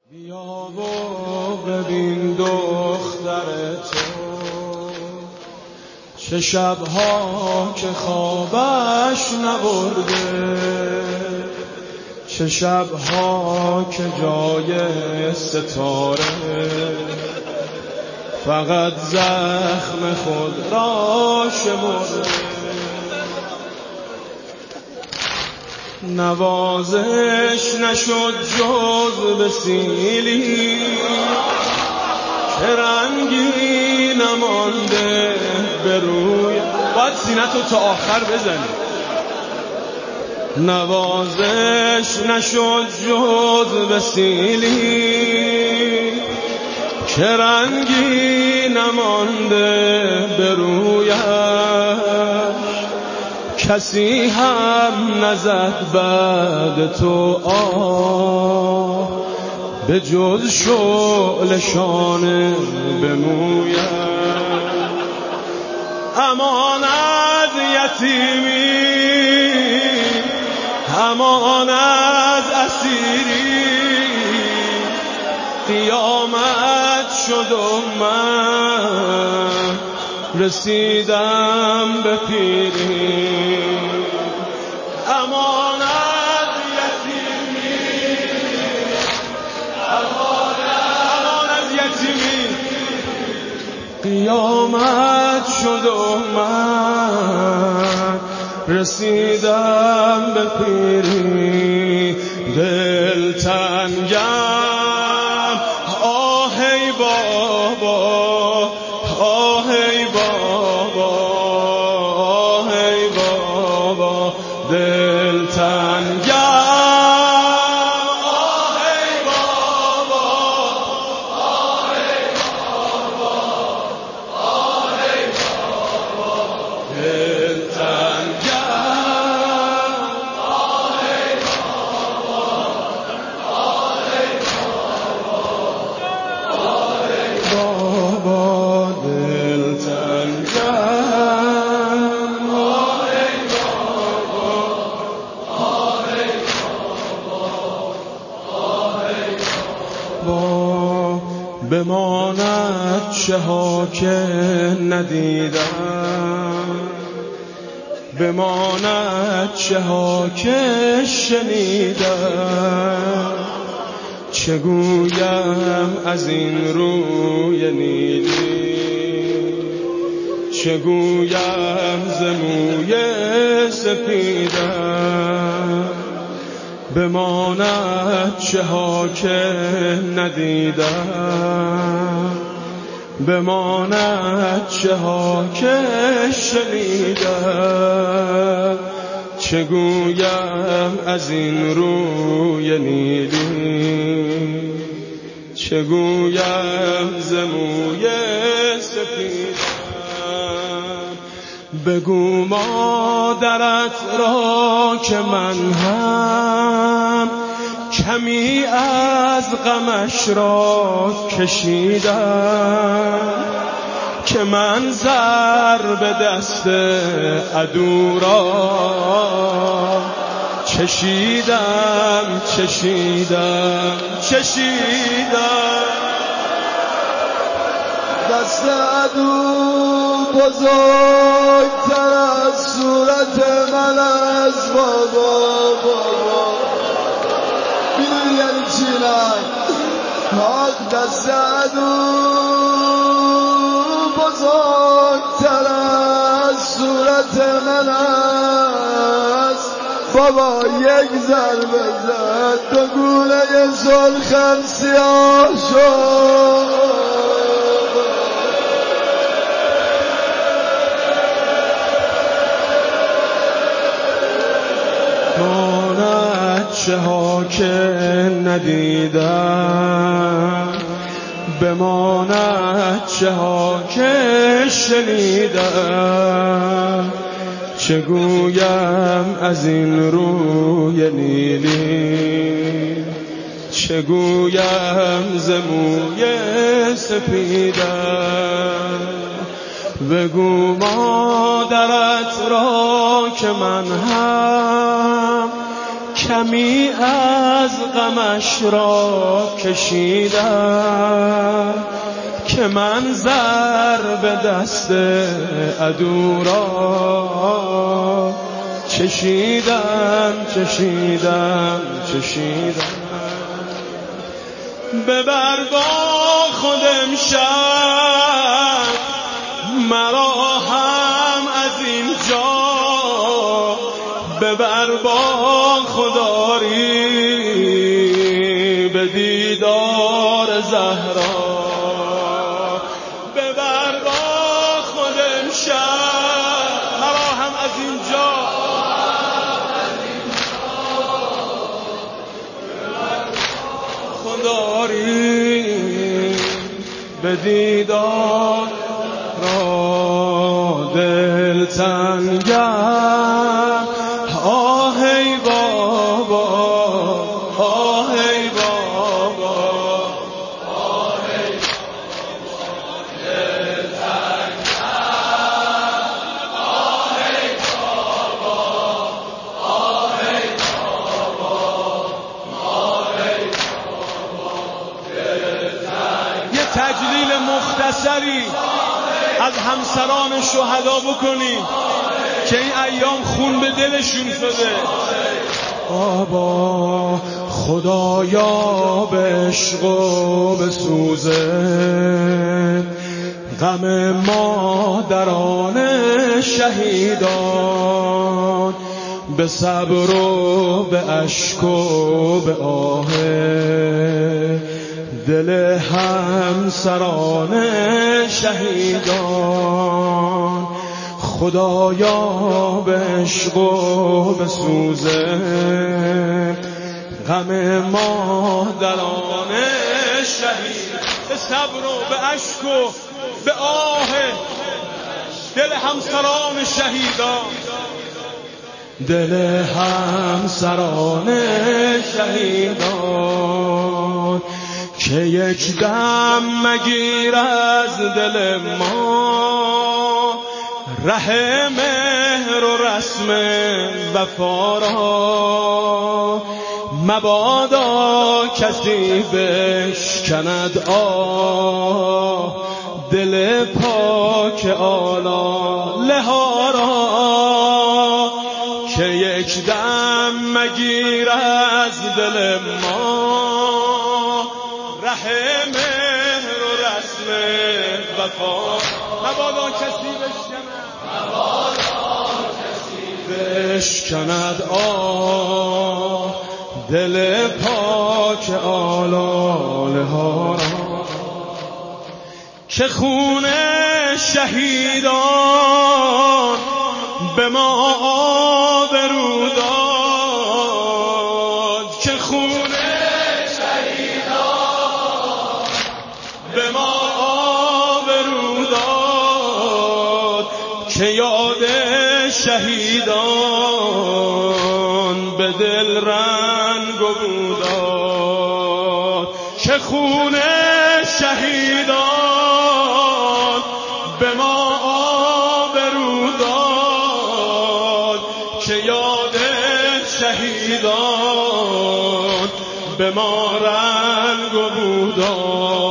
بیا و ببین دختر تو، چه شبها که خوابش نبرده، چه شبها که جای ستاره فقط زخم خود را شمرده. نوازش نشد جز به سیلی که رنگی نمانده به روی. باید سینتو تا آخر بزنی. نوازش نشد جز به سیلی که رنگی نمانده به رویش، کسی هم نزد بعد تو آه به جز شعله شانه به مویش. امان از یتیمی، امان از اسیری، قیامت شد و من رسیدم به پیری. امان از یتیمی، امان از یتیمی، قیامت شد و من رسیدم به پیری. دل تنگم آه ای بابا، آه ای بابا، آه ای بابا، دل تنگم آه ای بابا، آه ای بابا، آه ای بابا، دل تنگم آه ای بابا، آه ای بابا، آه ای بابا، دل تنگم آه ای بابا، آه ای بابا، آه ای بابا. بماند چه ها که ندیدم، بماند چه ها که شنیدم، چه گویم از این روی نیلی، چه گویم ز موی سپیدم. بماند چه ها که ندیدم، بماند چه ها که شنیدم، چه گویم از این روی نیلی، چه گویم ز موی سپیدم. بگو مادرت را که من هم کمی از غمش را کشیدم، که من زر به دست عدو را چشیدم، چشیدم، چشیدم. دست عدو بزرگتر از صورت من است بابا، بابا. میدونی یعنی چی من؟ دست عدو بزرگتر از صورت من است بابا. یک ضربه زد دو گونه سرخم سیاه شد. بماند چه ها که ندیدم، بماند چه ها که شنیدم، چه گویم از این روی نیلی، چه گویم ز موی سپیدم. بگو مادرت را که من هم کمی از غمش را کشیدم که من ضرب دست عدو را چشیدم ببر با خودم شب مرا هم از اینجا ببر با خداری به دیدار زهرا ببر با خودم شب مرا هم از اینجا خداری به دیدار را دل تنگم آه ای بابا آه ای بابا آه ای بابا دل تنگم آه ای بابا آه ای بابا آه ای بابا دل تنگم یه تجلیل مختصری از همسران شهدا بکنی که این ایام خون به دلشون شده. بابا خدایا به عشق و به سوزه غم مادران شهیدان به صبر و به اشک و به آه دل همسران شهیدان خدایا به عشق و به سوزه غم مادران شهید به صبر و به اشک و به آه دل همسران شهیدان دل همسران شهیدان که یک دم مگیر از دل ما ره مهر و رسم وفا را مبادا کسی بشکند آه دل پاک آلاله ها را که یک دم مگیر از دل ما ره مهر و رسم وفا مبادا کسی بشکند آه دل پاک آلاله ها را که خون شهیدان به ما آبرو داد که خون شهیدان به ما آبرو داد که یاد شهیدان به دل رنگ و بو داد که خون شهیدان به ما آبرو داد که یاد شهیدان به ما رنگ و بو داد